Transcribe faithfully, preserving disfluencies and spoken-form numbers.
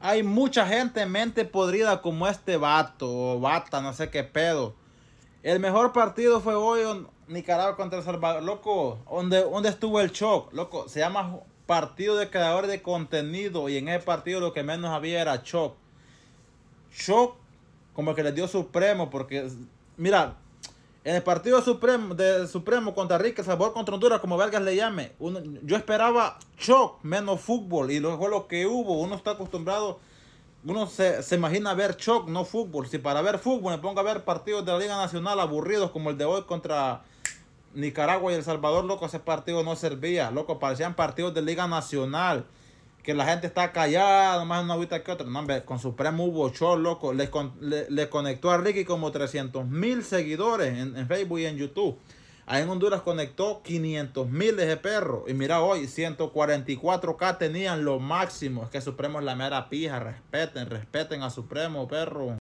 Hay mucha gente mente podrida como este vato o bata, no sé qué pedo. El mejor partido fue hoy Nicaragua contra El Salvador. Loco, ¿dónde, dónde estuvo el shock? Loco, se llama partido de creadores de contenido y en ese partido lo que menos había era shock. Shock como que les dio Supremo porque, mira, en el partido supremo, de Supremo contra Rica, Salvador contra Honduras, como vergas le llame, uno, yo esperaba shock, menos fútbol, y luego lo que hubo, uno está acostumbrado, uno se, se imagina ver shock, no fútbol. Si para ver fútbol me pongo a ver partidos de la Liga Nacional aburridos como el de hoy contra Nicaragua y El Salvador, loco, ese partido no servía, loco, parecían partidos de Liga Nacional, que la gente está callada, nomás una agüita que otra. No, hombre, con Supremo hubo show, loco. Le, con, le, le conectó a Ricky como trescientos mil seguidores en, en Facebook y en YouTube. Ahí en Honduras conectó quinientos mil de ese perro. Y mira hoy, ciento cuarenta y cuatro K tenían lo máximo. Es que Supremo es la mera pija. Respeten, respeten a Supremo, perro.